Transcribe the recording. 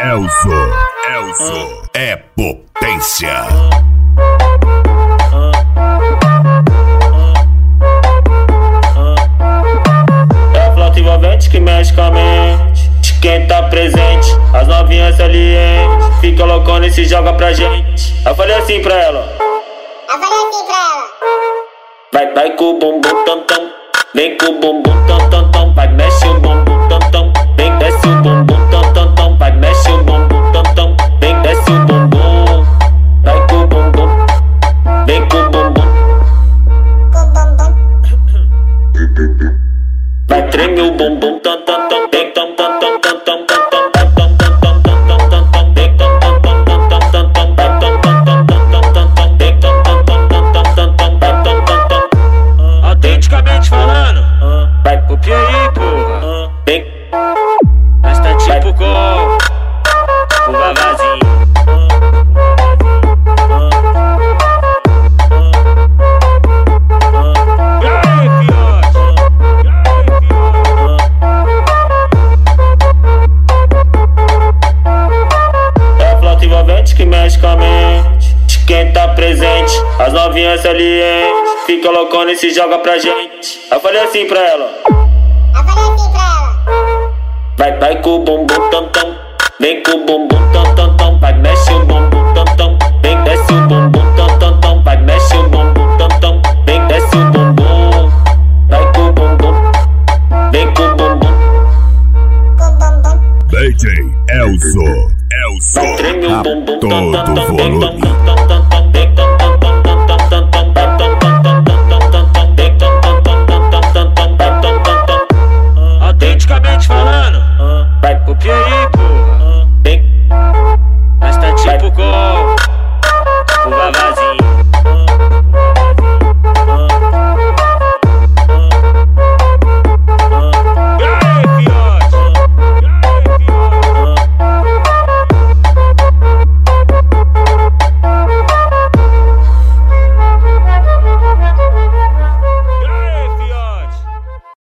Elzo é potência. É a flauta envolvente que mexe com a mente de quem tá presente. As novinhas salientes fica loucona e se joga pra gente. Eu falei assim pra ela. Vai com o bumbum tam tam, vem com o bumbum tam tam tam, vai mexe o bumbum tam tam, vem desce o bumbum tam tam tam, vai mexe o bumbum tam tam, vem desce o bumbum, vai com o bumbum, vem com o bumbum, vai treme o bumbum tam tam tam, vem tam tam tam tam tam tam tam, vai tam tam tam tam tam tam, vem tam tam tam tam tam tam tam, vai tam tam tam tam tam tam, vem tam tam tam tam tam tam, vai tam tam tam. Autenticamente falando, Vai, copia aí, porra. vem, Nós tá tipo com o Vavazinho. E aí, fiote? é a flauta envolvente que mexe com a mente de quem tá presente. As novinhas salientes fica loucona e se joga pra gente. Eu falei assim pra ela. Vai com o bumbum tam tam, vem com o bumbum tam tam tam, vai mexe o bumbum tam tam, vem desce o bumbum tam tam tam, vai mexe o bumbum tam tam, vem desce o bumbum, vai com o bumbum, vem com o bumbum, DJ Elzo vai treme o bumbum tam tam todo tam, vem tam volume. tam.